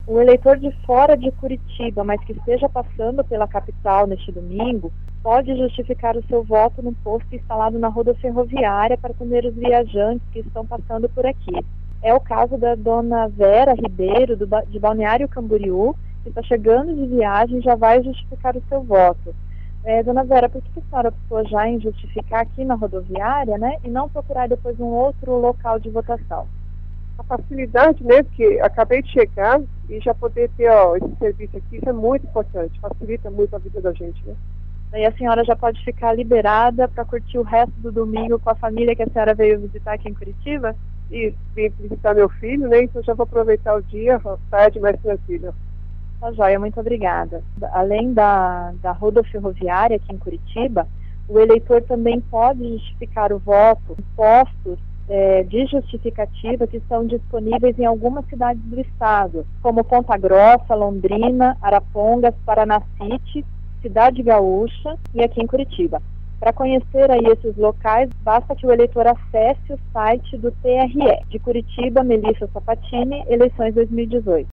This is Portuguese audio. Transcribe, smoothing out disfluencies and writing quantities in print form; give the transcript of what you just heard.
O eleitor de fora de Curitiba, mas que esteja passando pela capital neste domingo, pode justificar o seu voto no posto instalado na rodoferroviária para atender os viajantes que estão passando por aqui. É o caso da dona Vera Ribeiro, de Balneário Camboriú, que está chegando de viagem e já vai justificar o seu voto. Dona Vera, por que a senhora optou já em justificar aqui na rodoviária, né, e não procurar depois um outro local de votação? A facilidade, né, porque acabei de chegar e já poder ter esse serviço aqui, isso é muito importante, facilita muito a vida da gente, né? Daí a senhora já pode ficar liberada para curtir o resto do domingo com a família que a senhora veio visitar aqui em Curitiba? E vim visitar meu filho, né, então já vou aproveitar o dia, a tarde mais tranquila. Tá joia, muito obrigada. Além da rodoferroviária aqui em Curitiba, o eleitor também pode justificar o voto em postos de justificativa que estão disponíveis em algumas cidades do estado, como Ponta Grossa, Londrina, Arapongas, Paranacite, Cidade Gaúcha e aqui em Curitiba. Para conhecer aí esses locais, basta que o eleitor acesse o site do TRE, de Curitiba, Melissa Sabatini, eleições 2018.